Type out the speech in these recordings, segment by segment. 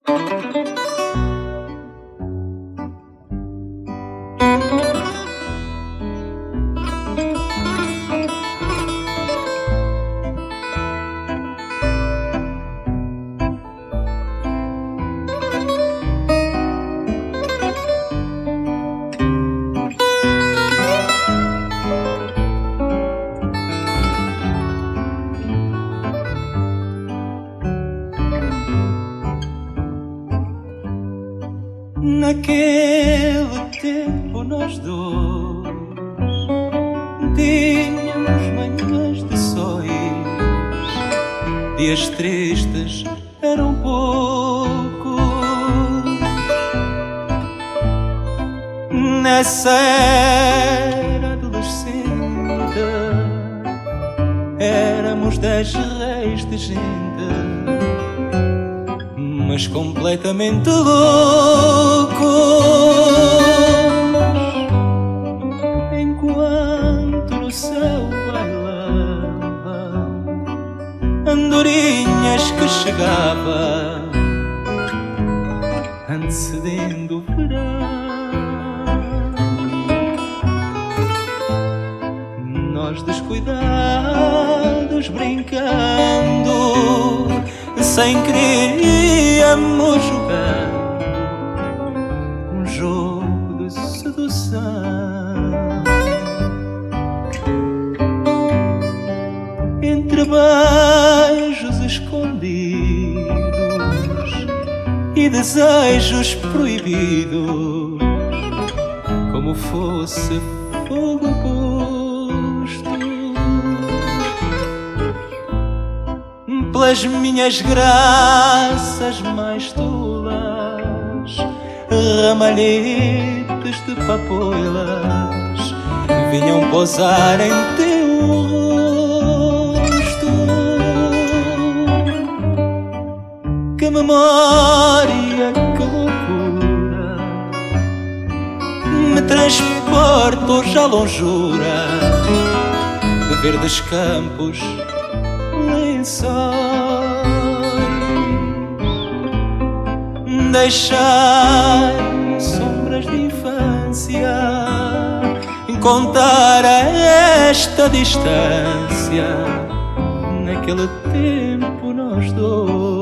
Naquele tempo nós dois tínhamos manhãs de sóis, dias tristes eram poucos. Nessa era adolescente éramos 10 reis de gente, mas completamente loucos. Enquanto no céu bailavam andorinhas que chegava antecedendo o verão, nós descuidados brincando sem querer íamos jogando um jogo de sedução. Entre beijos escondidos e desejos proibidos, como fosse fogo posto pelas minhas graças mais tolas, ramalhetes de papoilas vinham pousar em teu rosto. Que memória, que loucura, me transporta hoje à longura de verdes campos, lençóis. Deixai sombras de infância contar a esta distância. Naquele tempo nós dois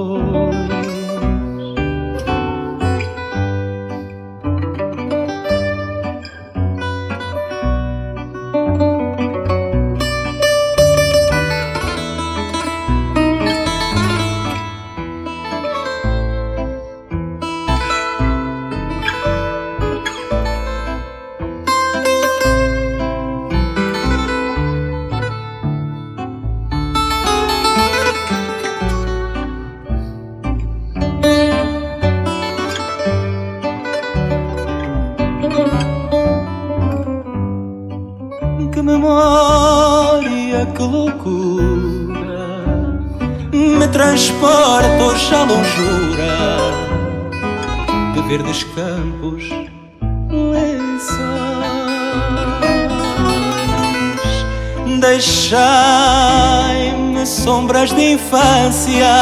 que memória, que loucura, me transporta hoje à longura de verdes campos, lençóis. Deixai-me sombras de infância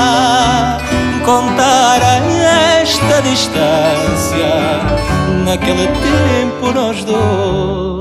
contar a esta distância. Naquele tempo nós dois